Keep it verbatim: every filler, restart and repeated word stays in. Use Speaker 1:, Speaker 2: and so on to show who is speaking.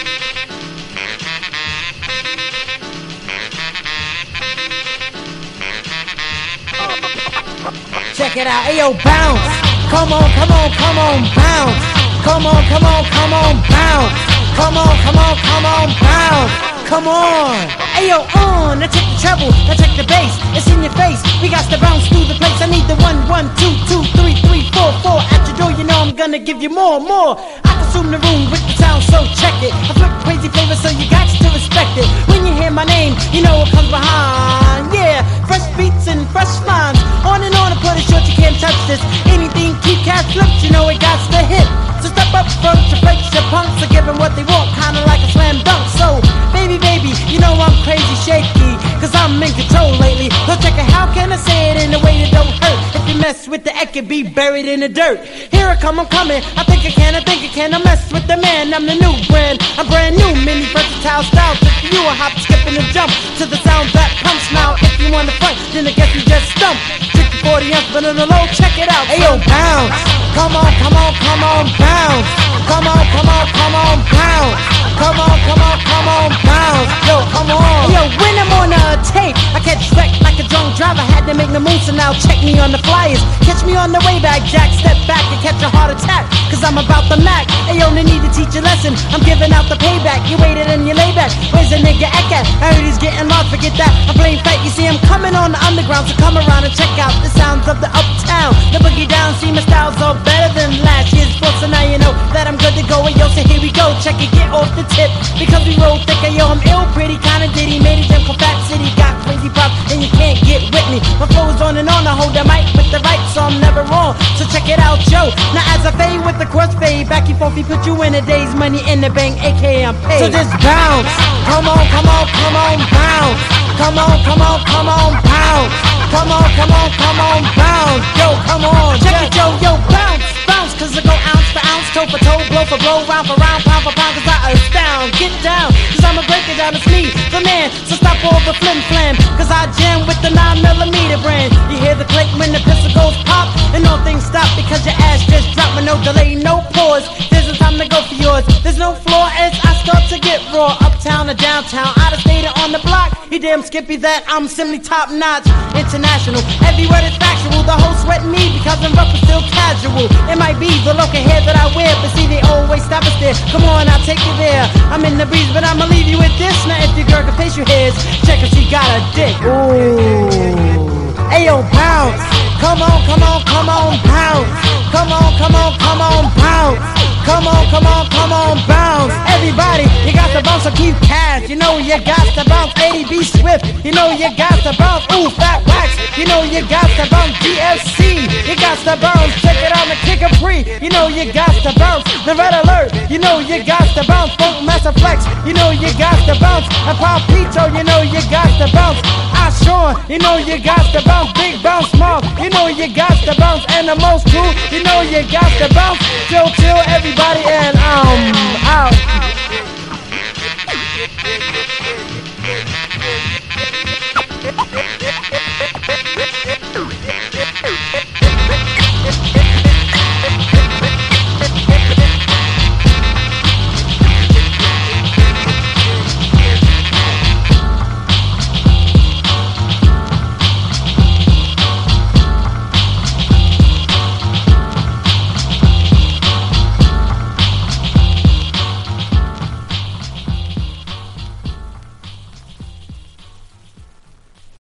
Speaker 1: Check it out, ayo, bounce. Come on, come on, come on, bounce. Come on, come on, come on, bounce. Come on, come on, come on, bounce. Come on. Ayo, on. Now check the treble, now check the bass. It's in your face. We got to bounce through the place. I need the one, one, two, two, three, three, four, four. At your door, you know I'm gonna give you more, more. I consume the room with the sound, so check it. I flip crazy flavors, so you got to respect it. When you hear my name, you know what comes behind. Yeah, fresh beats and fresh lines. On and on, and put it short, you can't touch this. Anything keep cash flips, you know it got to hit. So step up front, your fakes, your punks are giving what they want, kinda like a slam dunk. So, baby, baby, you know I'm crazy shaky, cause I'm in control lately. So check it, how can I say it in a way that don't hurt? If you mess with the it could be buried in the dirt. Here I come, I'm coming, I think I can, I think I can. I mess with the man, I'm the new brand. I'm brand new, mini versatile style. Just for you, I hop, skip, and a jump to the sound that pumps. Now, if you want to front, then I guess you just stump. forty ounce, but on the low, check it out. Ayo, bounce. Come on, come on, come on, bounce. Come on, come on, come on, bounce. Come on, come on, come on, bounce. Yo, come on. Yo, when I'm on a tape, I catch wreck like a drunk driver. Had to make the move, so now check me on the flyers. Catch me on the way back, Jack. Step back and catch a heart attack, cause I'm about the Mac. Ayo, they need to teach a lesson. I'm giving out the payback. You waited and you lay back. Where's the nigga at? I heard he's getting lost, forget that. I'm playing fat. You see, I'm coming on the underground, so come around and check out the sounds of the uptown. The boogie down, see my styles are better than last year's book, so now you know that I'm good to go. And yo, so here we go, check it, get off the tip, because we roll thicker. Yo, I'm ill, pretty, kinda ditty, made it jump from Fat City, got crazy pop, and you can't get with me. My flow's on and on, I hold the mic with the right, so I'm never wrong. So check it out, Joe. Now as I fade with the cross fade, back and forth, he put you in a day's money in the bank, aka I'm paid. So just bounce, come on, come on, come on, bounce. Come on, come on, come on, bounce. Come on, come on, come on, bounce. Yo, come on, check it, yo, yo, bounce, bounce. Cause I go ounce for ounce, toe for toe, blow for blow, round for round, pound for pound. Cause I astound, get down, cause I'ma break it down, it's me, the man. So stop all the flim flam, cause I jam with the nine millimeter brand. You hear the click when the pistol goes pop, and all things stop because your ass just dropped with no delay, no pause. There's no time to go for yours, there's no flaw as I start to get raw. Uptown or downtown, out of state or on the block. He damn skippy that I'm simply top notch, international. Every word is factual. The whole sweat me because I'm rough but still casual. It might be the local hair that I wear, but see they always stop us there. Come on, I'll take you there. I'm in the breeze, but I'ma leave you with this. Now if your girl can face your hairs, check if she got a dick. Ooh, ayo, bounce. Come on, come on, come on, bounce. Come on, come on, come on, bounce. Come on, come on, come on, bounce. Everybody, you got to bounce, so keep cash. You know you got to bounce. A D B Swift, you know you got to bounce. Ooh, Fat Wax, you know you got to bounce. G F C, you got to bounce. Check it out, the Kicker Free, you know you got to bounce. The Red Alert, you know you got to bounce. Funk Master Flex, you know you got to bounce. And Papito, you know you got to bounce. Sean, you know you got to bounce. Big Bounce Mob, you know you got to bounce. And the most cool, you know you got to bounce. Chill, chill, everybody, and um, out.